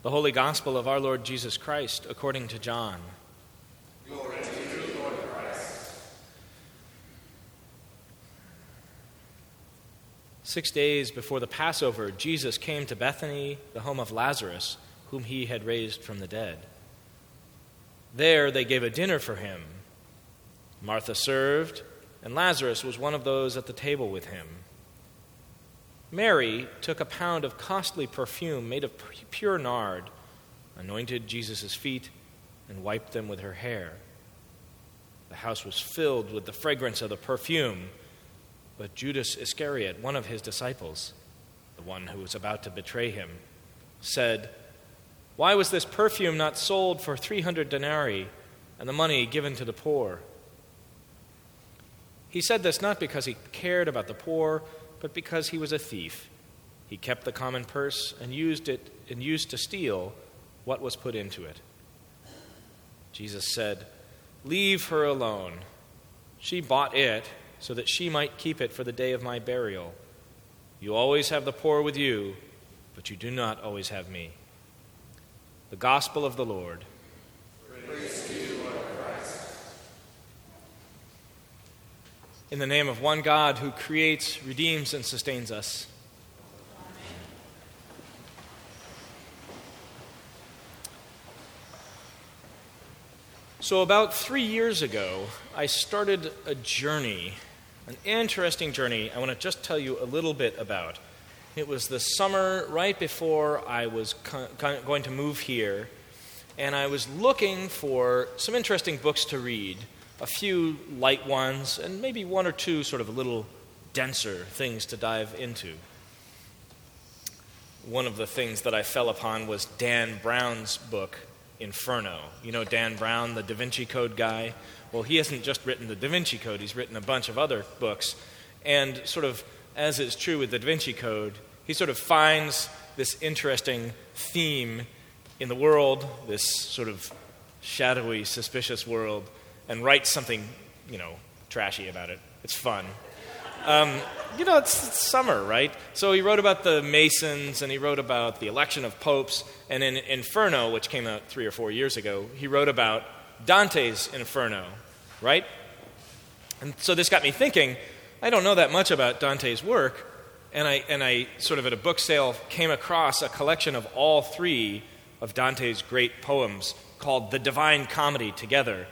The Holy Gospel of our Lord Jesus Christ according to John. Glory to you, Lord Christ. 6 days before the Passover, Jesus came to Bethany, the home of Lazarus, whom he had raised from the dead. There they gave a dinner for him. Martha served, and Lazarus was one of those at the table with him. Mary took a pound of costly perfume made of pure nard, anointed Jesus' feet, and wiped them with her hair. The house was filled with the fragrance of the perfume, but Judas Iscariot, one of his disciples, the one who was about to betray him, said, "Why was this perfume not sold for 300 denarii and the money given to the poor?" He said this not because he cared about the poor, but because he was a thief. He kept the common purse and used to steal what was put into it. Jesus said, "Leave her alone. She bought it so that she might keep it for the day of my burial. You always have the poor with you, but you do not always have me." The Gospel of the Lord. Praise to you, Lord Christ. In the name of one God who creates, redeems, and sustains us. So about 3 years ago, I started a journey, an interesting journey I want to just tell you a little bit about. It was the summer right before I was going to move here, and I was looking for some interesting books to read, a few light ones, and maybe one or two sort of a little denser things to dive into. One of the things that I fell upon was Dan Brown's book, Inferno. You know Dan Brown, the Da Vinci Code guy? Well, he hasn't just written the Da Vinci Code, he's written a bunch of other books. And sort of, as is true with the Da Vinci Code, he sort of finds this interesting theme in the world, this sort of shadowy, suspicious world, and writes something, trashy about it. It's fun. It's summer, right? So he wrote about the Masons, and he wrote about the election of popes, and in Inferno, which came out 3 or 4 years ago, he wrote about Dante's Inferno, right? And so this got me thinking, I don't know that much about Dante's work, and I sort of at a book sale came across a collection of all 3 of Dante's great poems called The Divine Comedy together.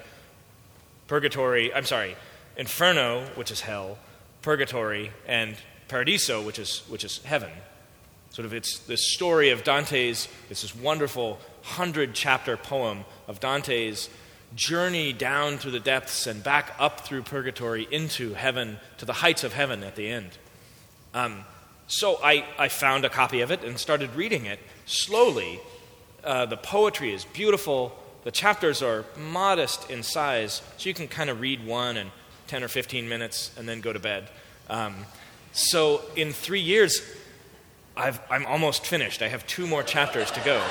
Inferno, which is hell, Purgatory, and Paradiso, which is heaven. Sort of it's this story of Dante's, this wonderful 100-chapter poem of Dante's journey down through the depths and back up through purgatory into heaven, to the heights of heaven at the end. So I found a copy of it and started reading it slowly. The poetry is beautiful. The chapters are modest in size, so you can kind of read one in 10 or 15 minutes and then go to bed. So in 3 years, I'm almost finished. I have 2 more chapters to go.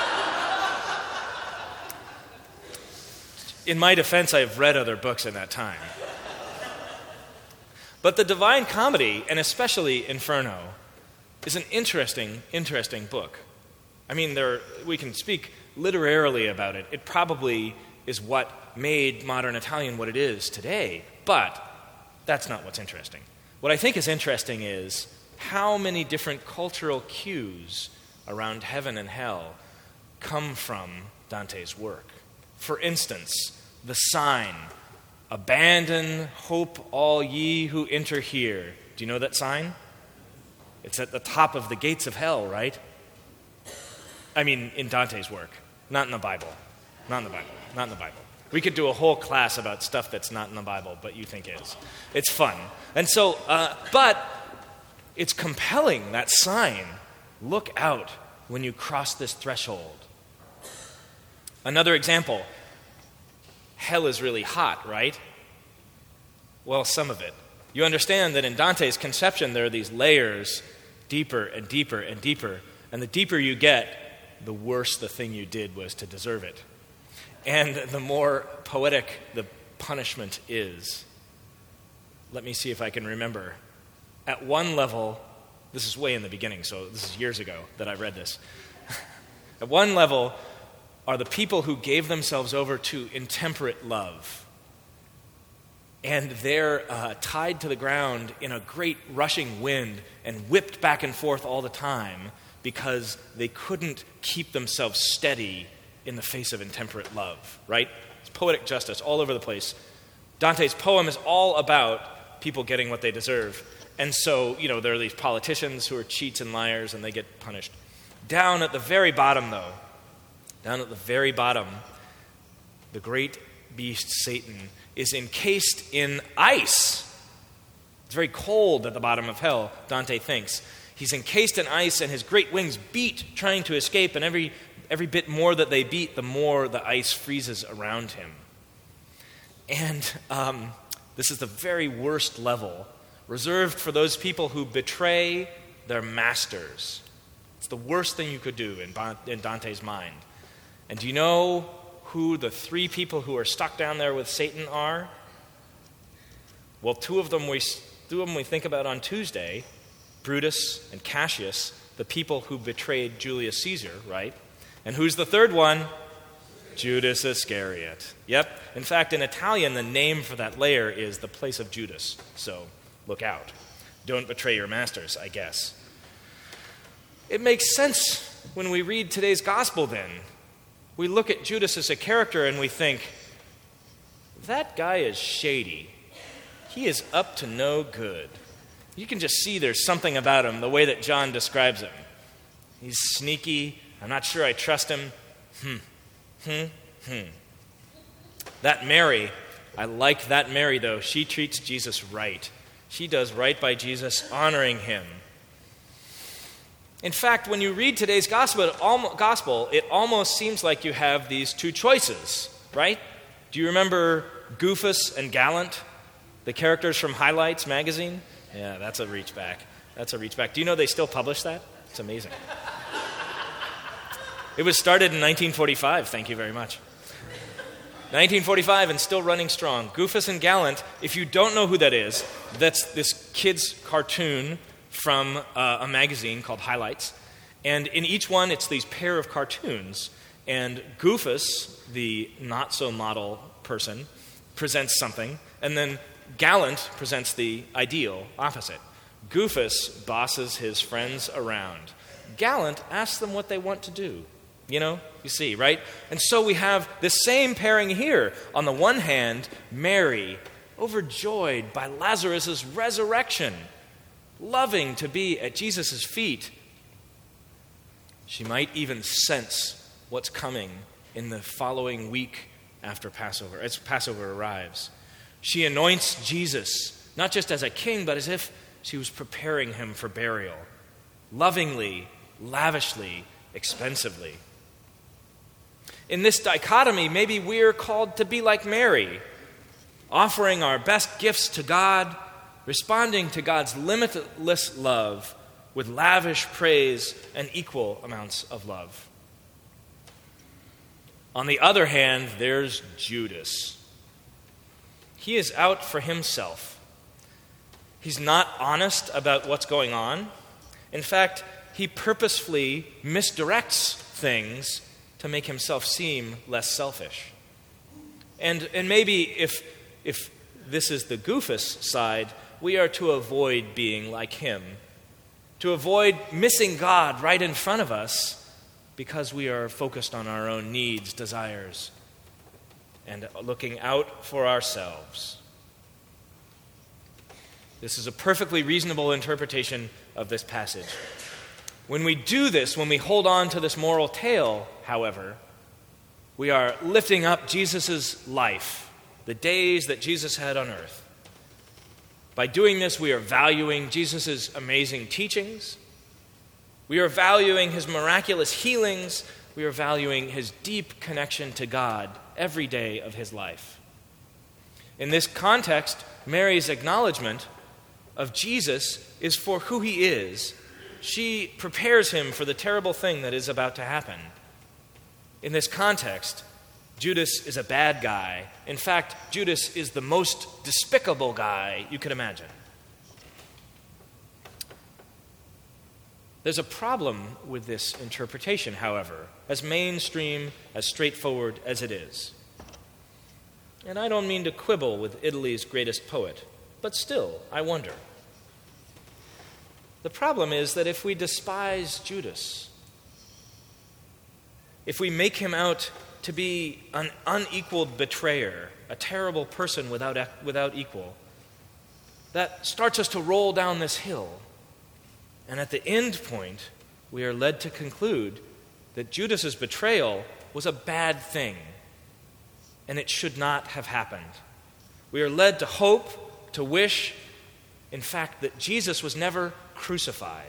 In my defense, I've read other books in that time. But the Divine Comedy, and especially Inferno, is an interesting book. I mean, we can speak literarily about it. It probably is what made modern Italian what it is today, but that's not what's interesting. What I think is interesting is how many different cultural cues around heaven and hell come from Dante's work. For instance, the sign, "Abandon hope, all ye who enter here." Do you know that sign? It's at the top of the gates of hell, right? I mean, in Dante's work, not in the Bible. Not in the Bible. We could do a whole class about stuff that's not in the Bible, but you think is. It's fun. And so, but it's compelling, that sign. Look out when you cross this threshold. Another example, hell is really hot, right? Well, some of it. You understand that in Dante's conception, there are these layers, deeper and deeper and deeper. And the deeper you get, the worse the thing you did was to deserve it. And the more poetic the punishment is. Let me see if I can remember. At one level, this is way in the beginning, so this is years ago that I read this. At one level are the people who gave themselves over to intemperate love. And they're tied to the ground in a great rushing wind and whipped back and forth all the time because they couldn't keep themselves steady in the face of intemperate love, right? It's poetic justice all over the place. Dante's poem is all about people getting what they deserve. And so, there are these politicians who are cheats and liars, and they get punished. Down at the very bottom, though, the great beast, Satan, is encased in ice. It's very cold at the bottom of hell, Dante thinks. He's encased in ice, and his great wings beat, trying to escape, and every bit more that they beat, the more the ice freezes around him. And this is the very worst level, reserved for those people who betray their masters. It's the worst thing you could do in Dante's mind. And do you know who the three people who are stuck down there with Satan are? Well, two of them we think about on Tuesday, Brutus and Cassius, the people who betrayed Julius Caesar, right? And who's the third one? Judas Iscariot. Yep. In fact, in Italian, the name for that layer is the place of Judas. So look out. Don't betray your masters, I guess. It makes sense when we read today's gospel then. We look at Judas as a character and we think, that guy is shady. He is up to no good. You can just see there's something about him, the way that John describes him. He's sneaky. I'm not sure I trust him. That Mary, I like that Mary, though. She treats Jesus right. She does right by Jesus, honoring him. In fact, when you read today's gospel, it almost seems like you have these two choices, right? Do you remember Goofus and Gallant, the characters from Highlights magazine? Yeah, that's a reach back. Do you know they still publish that? It's amazing. It was started in 1945, thank you very much. 1945 and still running strong. Goofus and Gallant, if you don't know who that is, that's this kid's cartoon from a magazine called Highlights. And in each one, it's these pair of cartoons. And Goofus, the not-so-model person, presents something. And then Gallant presents the ideal opposite. Goofus bosses his friends around. Gallant asks them what they want to do. You see, right? And so we have this same pairing here. On the one hand, Mary, overjoyed by Lazarus' resurrection, loving to be at Jesus' feet. She might even sense what's coming in the following week after Passover, as Passover arrives. She anoints Jesus, not just as a king, but as if she was preparing him for burial, lovingly, lavishly, expensively. In this dichotomy, maybe we're called to be like Mary, offering our best gifts to God, responding to God's limitless love with lavish praise and equal amounts of love. On the other hand, there's Judas. He is out for himself. He's not honest about what's going on. In fact, he purposefully misdirects things to make himself seem less selfish. And maybe if this is the Goofus side, we are to avoid being like him, to avoid missing God right in front of us because we are focused on our own needs, desires, and looking out for ourselves. This is a perfectly reasonable interpretation of this passage. When we do this, when we hold on to this moral tale, however, we are lifting up Jesus' life, the days that Jesus had on earth. By doing this, we are valuing Jesus' amazing teachings. We are valuing his miraculous healings. We are valuing his deep connection to God every day of his life. In this context, Mary's acknowledgement of Jesus is for who he is. She prepares him for the terrible thing that is about to happen. In this context, Judas is a bad guy. In fact, Judas is the most despicable guy you could imagine. There's a problem with this interpretation, however, as mainstream, as straightforward as it is. And I don't mean to quibble with Italy's greatest poet, but still, I wonder. The problem is that if we despise Judas, if we make him out to be an unequaled betrayer, a terrible person without equal, that starts us to roll down this hill. And at the end point, we are led to conclude that Judas's betrayal was a bad thing, and it should not have happened. We are led to hope, to wish, in fact, that Jesus was never crucified.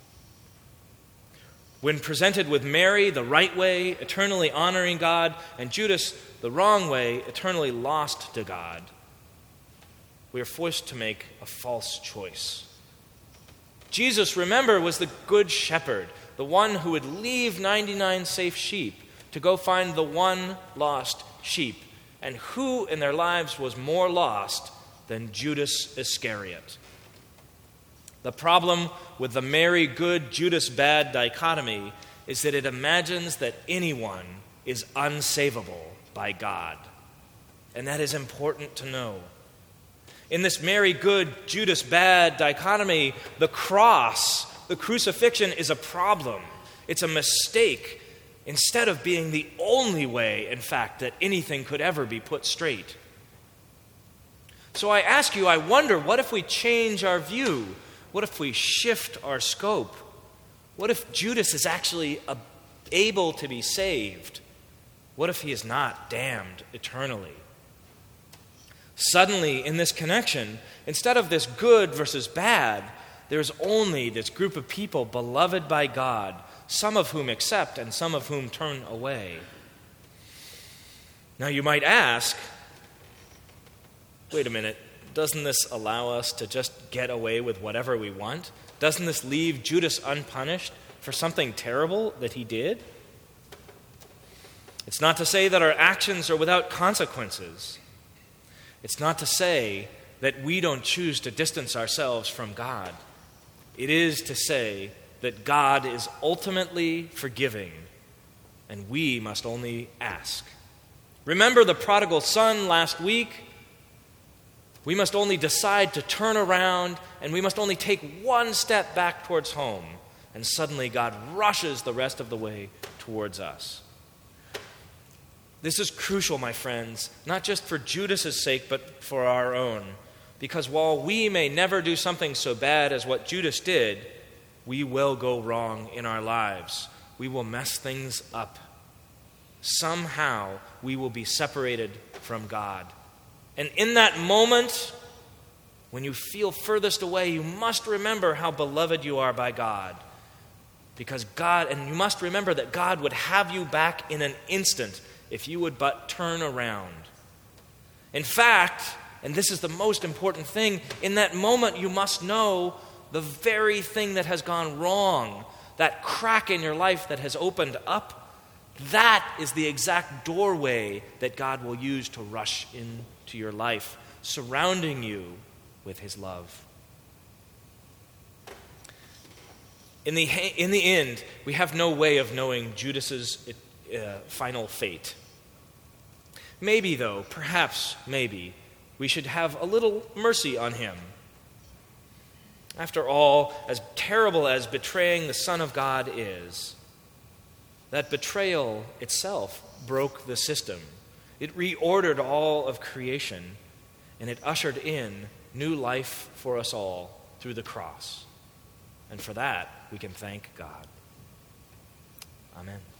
When presented with Mary the right way, eternally honoring God, and Judas the wrong way, eternally lost to God, we are forced to make a false choice. Jesus, remember, was the good shepherd, the one who would leave 99 safe sheep to go find the one lost sheep. And who in their lives was more lost than Judas Iscariot? The problem with the Mary good, Judas bad dichotomy is that it imagines that anyone is unsavable by God. And that is important to know. In this Mary good, Judas bad dichotomy, the cross, the crucifixion, is a problem. It's a mistake, instead of being the only way, in fact, that anything could ever be put straight. So I ask you, I wonder, what if we change our view? What if we shift our scope? What if Judas is actually able to be saved? What if he is not damned eternally? Suddenly, in this connection, instead of this good versus bad, there's only this group of people beloved by God, some of whom accept and some of whom turn away. Now you might ask, wait a minute, doesn't this allow us to just get away with whatever we want? Doesn't this leave Judas unpunished for something terrible that he did? It's not to say that our actions are without consequences. It's not to say that we don't choose to distance ourselves from God. It is to say that God is ultimately forgiving, and we must only ask. Remember the prodigal son last week? We must only decide to turn around, and we must only take one step back towards home, and suddenly God rushes the rest of the way towards us. This is crucial, my friends, not just for Judas's sake, but for our own. Because while we may never do something so bad as what Judas did, we will go wrong in our lives. We will mess things up. Somehow we will be separated from God. And in that moment, when you feel furthest away, you must remember how beloved you are by God. Because God, and you must remember that God would have you back in an instant if you would but turn around. In fact, and this is the most important thing, in that moment you must know the very thing that has gone wrong, that crack in your life that has opened up, that is the exact doorway that God will use to rush into your life, surrounding you with his love. In the end, we have no way of knowing Judas's final fate. Maybe, though, perhaps maybe, we should have a little mercy on him. After all, as terrible as betraying the Son of God is, that betrayal itself broke the system. It reordered all of creation, and it ushered in new life for us all through the cross. And for that, we can thank God. Amen.